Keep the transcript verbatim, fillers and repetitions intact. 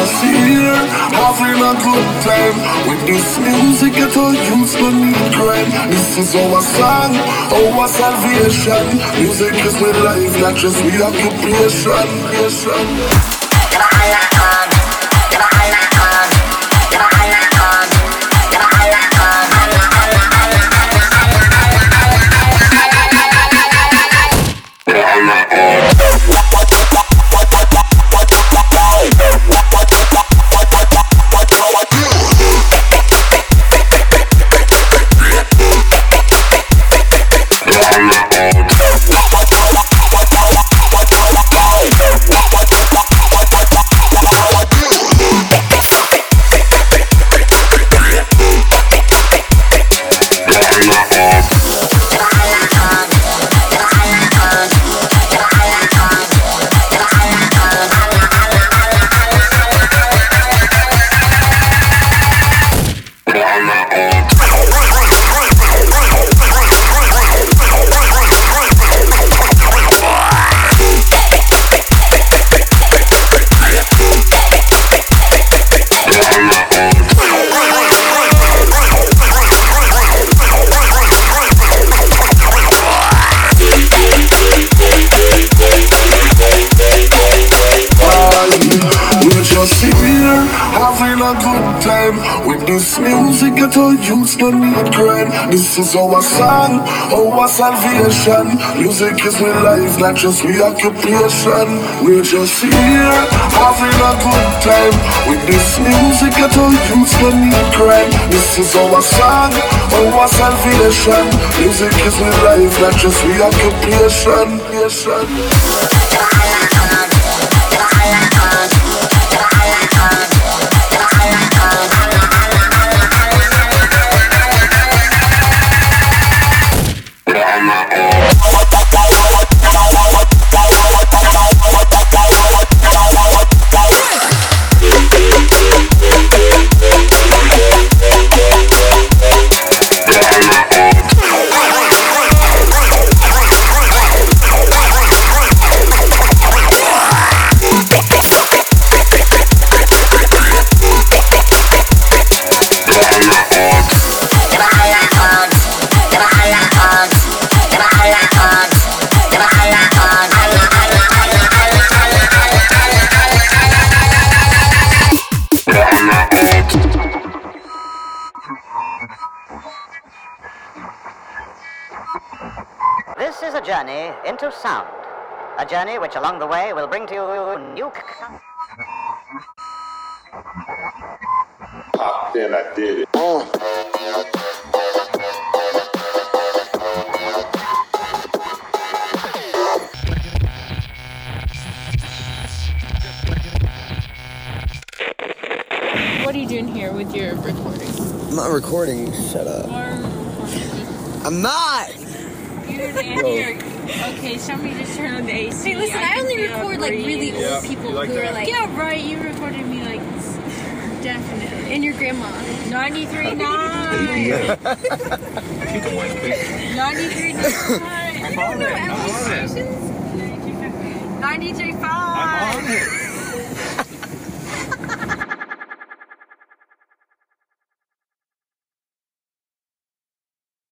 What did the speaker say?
just here, having a good time. With this music, get all youths no need crime. This is our song, our salvation. Music is my life, not just my occupation. Having a good time with this music, get all youths no need crime. This is our song, our salvation. Music is my life, not just my occupation. We're just here, having a good time with this music, get all youths no need crime. This is our song, our salvation. Music is my life, not just my occupation. This is a journey into sound. A journey which along the way will bring to you new... Popped in, I did it. Uh. What are you doing here with your recording? I'm not recording. Shut up. I'm not! You're an Andy. Okay, somebody just turn on the A C. Hey, listen, I, I only record like really old yeah, people like who that? are like. Yeah, right. You recorded me like definitely. And your grandma. ninety-three point nine. ninety-three point nine. I'm on it. I'm on it. ninety-three point five. I'm on it.